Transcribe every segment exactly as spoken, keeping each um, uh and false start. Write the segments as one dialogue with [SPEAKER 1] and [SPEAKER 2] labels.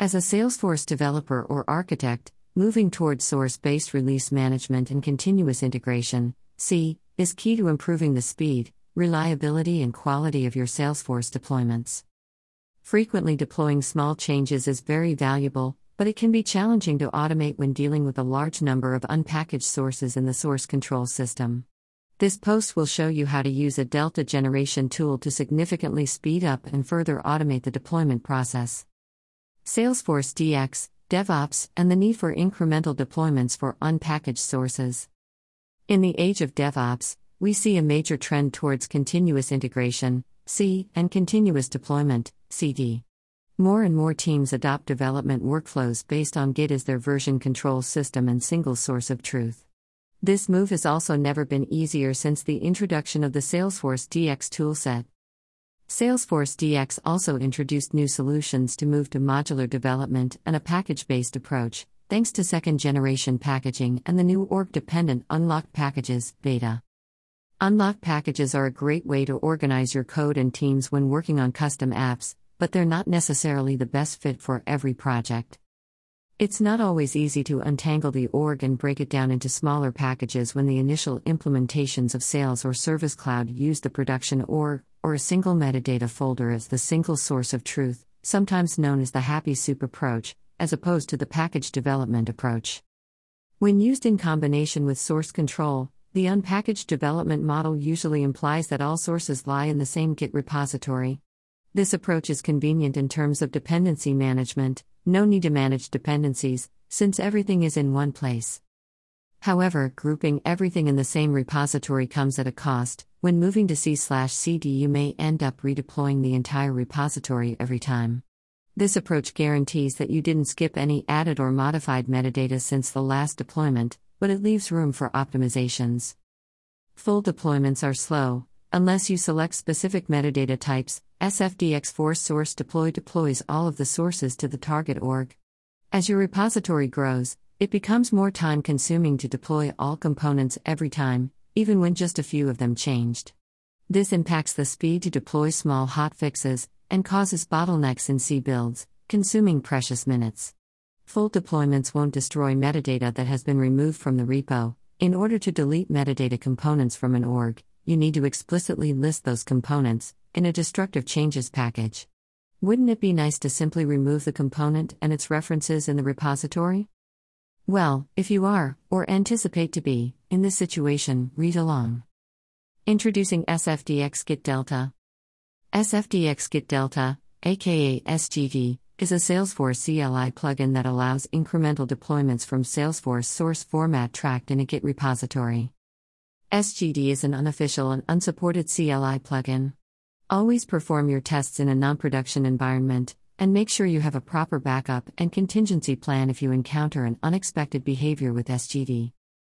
[SPEAKER 1] As a Salesforce developer or architect, moving towards source-based release management and continuous integration, C, is key to improving the speed, reliability and quality of your Salesforce deployments. Frequently deploying small changes is very valuable, but it can be challenging to automate when dealing with a large number of unpackaged sources in the source control system. This post will show you how to use a Delta generation tool to significantly speed up and further automate the deployment process. Salesforce D X, DevOps, and the need for incremental deployments for unpackaged sources. In the age of DevOps, we see a major trend towards continuous integration, C, and continuous deployment, C D. More and more teams adopt development workflows based on Git as their version control system and single source of truth. This move has also never been easier since the introduction of the Salesforce D X toolset. Salesforce D X also introduced new solutions to move to modular development and a package-based approach, thanks to second-generation packaging and the new org-dependent unlocked packages, beta. Unlocked packages are a great way to organize your code and teams when working on custom apps, but they're not necessarily the best fit for every project. It's not always easy to untangle the org and break it down into smaller packages when the initial implementations of Sales or Service Cloud use the production org, or a single metadata folder as the single source of truth, sometimes known as the happy soup approach, as opposed to the package development approach. When used in combination with source control, the unpackaged development model usually implies that all sources lie in the same Git repository. This approach is convenient in terms of dependency management, no need to manage dependencies, since everything is in one place. However, grouping everything in the same repository comes at a cost. When moving to C/C D, you may end up redeploying the entire repository every time. This approach guarantees that you didn't skip any added or modified metadata since the last deployment, but it leaves room for optimizations. Full deployments are slow, unless you select specific metadata types. S F D X Force Source Deploy deploys all of the sources to the target org. As your repository grows, it becomes more time-consuming to deploy all components every time, even when just a few of them changed. This impacts the speed to deploy small hotfixes, and causes bottlenecks in C builds, consuming precious minutes. Full deployments won't destroy metadata that has been removed from the repo. In order to delete metadata components from an org, you need to explicitly list those components in a destructive changes package. Wouldn't it be nice to simply remove the component and its references in the repository? Well, if you are, or anticipate to be, in this situation, read along. Introducing S F D X Git Delta. S F D X Git Delta, aka S G D, is a Salesforce C L I plugin that allows incremental deployments from Salesforce source format tracked in a Git repository. S G D is an unofficial and unsupported C L I plugin. Always perform your tests in a non-production environment, and make sure you have a proper backup and contingency plan if you encounter an unexpected behavior with S G D.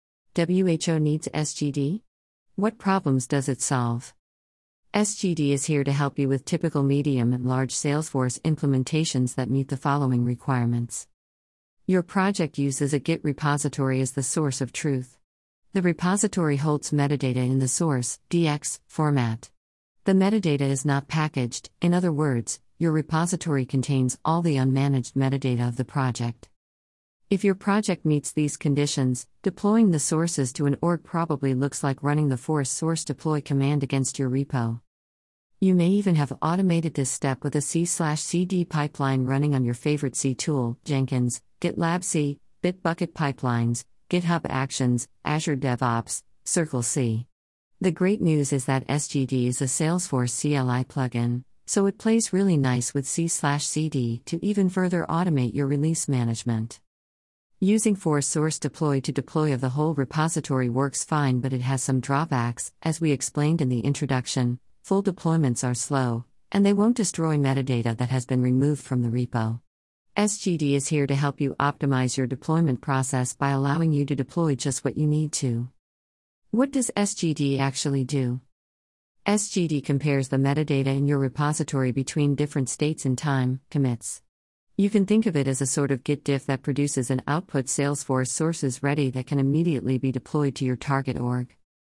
[SPEAKER 1] W H O needs S G D? What problems does it solve? S G D is here to help you with typical medium and large Salesforce implementations that meet the following requirements. Your project uses a Git repository as the source of truth. The repository holds metadata in the source D X format. The metadata is not packaged, in other words, your repository contains all the unmanaged metadata of the project. If your project meets these conditions, deploying the sources to an org probably looks like running the force source deploy command against your repo. You may even have automated this step with a C/C D pipeline running on your favorite C tool, Jenkins, GitLab C, Bitbucket Pipelines, GitHub Actions, Azure DevOps, Circle C. The great news is that S G D is a Salesforce C L I plugin, so it plays really nice with C/C D to even further automate your release management. Using force source deploy to deploy of the whole repository works fine, but it has some drawbacks. As we explained in the introduction, full deployments are slow, and they won't destroy metadata that has been removed from the repo. S G D is here to help you optimize your deployment process by allowing you to deploy just what you need to. What does S G D actually do? S G D compares the metadata in your repository between different states in time, commits. You can think of it as a sort of Git diff that produces an output Salesforce sources ready that can immediately be deployed to your target org.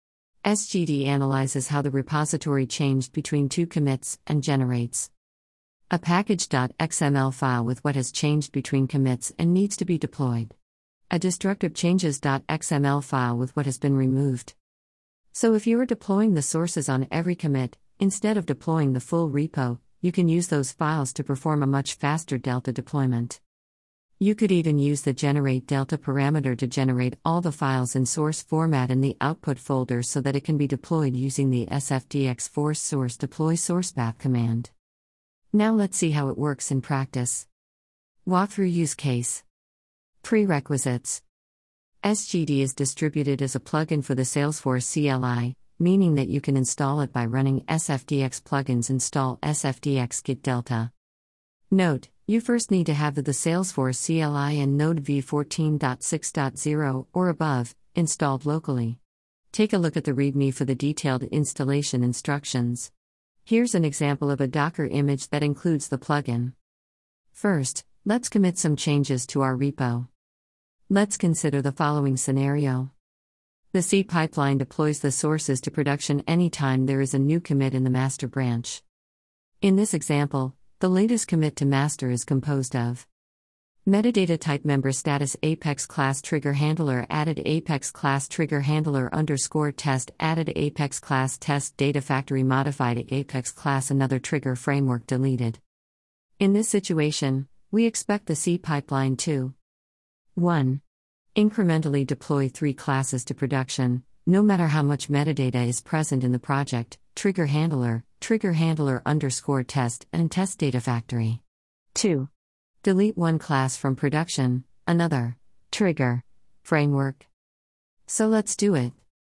[SPEAKER 1] S G D analyzes how the repository changed between two commits and generates A package.xml file with what has changed between commits and needs to be deployed. A destructive changes.xml file with what has been removed. So if you are deploying the sources on every commit, instead of deploying the full repo, you can use those files to perform a much faster Delta deployment. You could even use the generate Delta parameter to generate all the files in source format in the output folder so that it can be deployed using the sfdx force source deploy sourcepath command. Now let's see how it works in practice. Walkthrough use case. Prerequisites. S G D is distributed as a plugin for the Salesforce C L I, meaning that you can install it by running sfdx plugins install sfdx git delta. Note, you first need to have the, the Salesforce C L I and Node v fourteen point six point zero or above installed locally. Take a look at the README for the detailed installation instructions. Here's an example of a Docker image that includes the plugin. First, let's commit some changes to our repo. Let's consider the following scenario. The C pipeline deploys the sources to production anytime there is a new commit in the master branch. In this example, the latest commit to master is composed of metadata type member status Apex class trigger handler added Apex class trigger handler underscore test added Apex class test data factory modified Apex class another trigger framework deleted. In this situation, we expect the C pipeline to one. Incrementally deploy three classes to production, no matter how much metadata is present in the project: trigger handler, trigger handler underscore test, and test data factory. two. Delete one class from production, another trigger framework. So let's do it.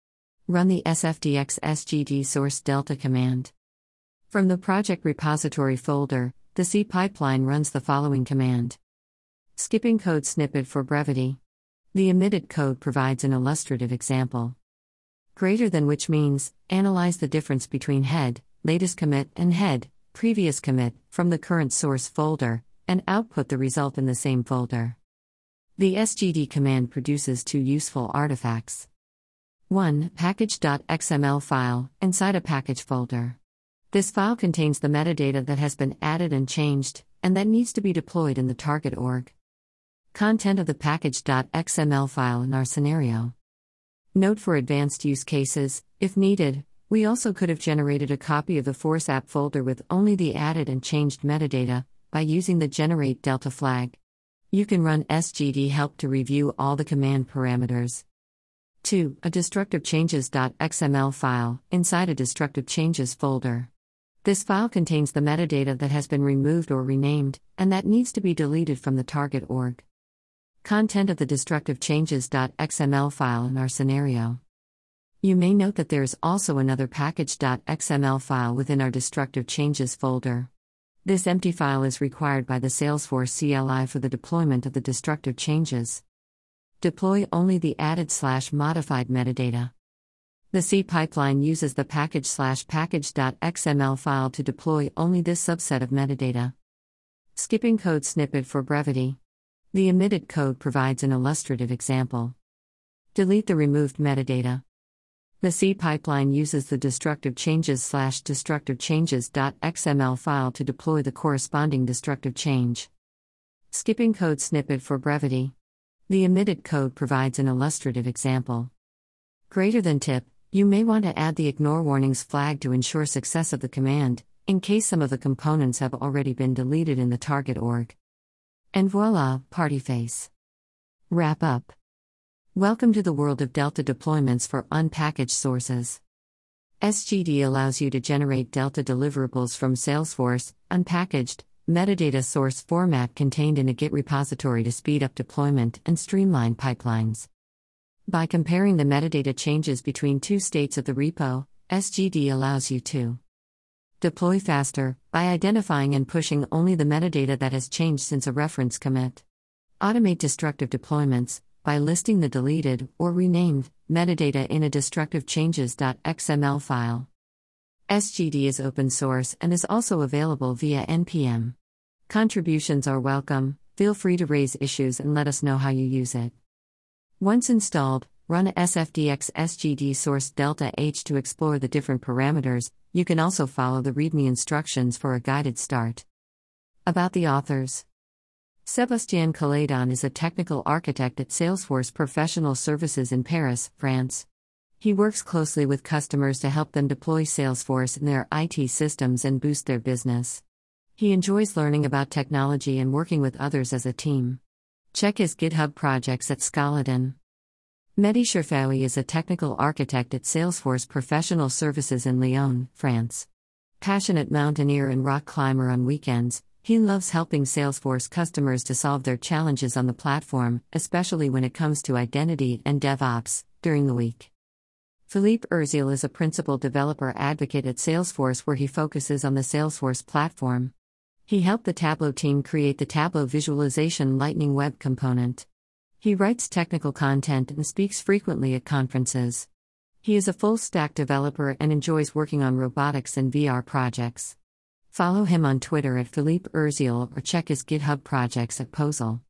[SPEAKER 1] Run the sfdx sgd source delta command. From the project repository folder, the C pipeline runs the following command. Skipping code snippet for brevity. The omitted code provides an illustrative example. Greater than, which means, analyze the difference between head, latest commit, and head, previous commit, from the current source folder, and output the result in the same folder. The sgd command produces two useful artifacts. one. Package.xml file, inside a package folder. This file contains the metadata that has been added and changed, and that needs to be deployed in the target org. Content of the package.xml file in our scenario. Note for advanced use cases, if needed, we also could have generated a copy of the Force app folder with only the added and changed metadata, by using the generate delta flag. You can run sgd help to review all the command parameters. two. A destructive changes.xml file, inside a destructive changes folder. This file contains the metadata that has been removed or renamed, and that needs to be deleted from the target org. Content of the destructive changes.xml file in our scenario. You may note that there is also another package.xml file within our destructive changes folder. This empty file is required by the Salesforce C L I for the deployment of the destructive changes. Deploy only the added slash modified metadata. The C pipeline uses the package slash package.xml file to deploy only this subset of metadata. Skipping code snippet for brevity. The omitted code provides an illustrative example. Delete the removed metadata. The C pipeline uses the destructive changes slash destructive changes.xml file to deploy the corresponding destructive change. Skipping code snippet for brevity. The omitted code provides an illustrative example. Greater than tip, you may want to add the ignore warnings flag to ensure success of the command, in case some of the components have already been deleted in the target org. And voila, party face. Wrap up. Welcome to the world of Delta deployments for unpackaged sources. S G D allows you to generate Delta deliverables from Salesforce, unpackaged, metadata source format contained in a Git repository to speed up deployment and streamline pipelines. By comparing the metadata changes between two states of the repo, S G D allows you to deploy faster, by identifying and pushing only the metadata that has changed since a reference commit. Automate destructive deployments, by listing the deleted, or renamed, metadata in a destructive changes.xml file. S G D is open source and is also available via N P M. Contributions are welcome, feel free to raise issues and let us know how you use it. Once installed, run sfdx sgd source delta h to explore the different parameters. You can also follow the README instructions for a guided start. About the authors. Sébastien Caledon is a technical architect at Salesforce Professional Services in Paris, France. He works closely with customers to help them deploy Salesforce in their I T systems and boost their business. He enjoys learning about technology and working with others as a team. Check his GitHub projects at Caledon. Mehdi Cherfaoui is a technical architect at Salesforce Professional Services in Lyon, France. Passionate mountaineer and rock climber on weekends, he loves helping Salesforce customers to solve their challenges on the platform, especially when it comes to identity and DevOps, during the week. Philippe Urziel is a principal developer advocate at Salesforce where he focuses on the Salesforce platform. He helped the Tableau team create the Tableau Visualization Lightning Web component. He writes technical content and speaks frequently at conferences. He is a full-stack developer and enjoys working on robotics and V R projects. Follow him on Twitter at Philippe Urziel or check his GitHub projects at Pozel.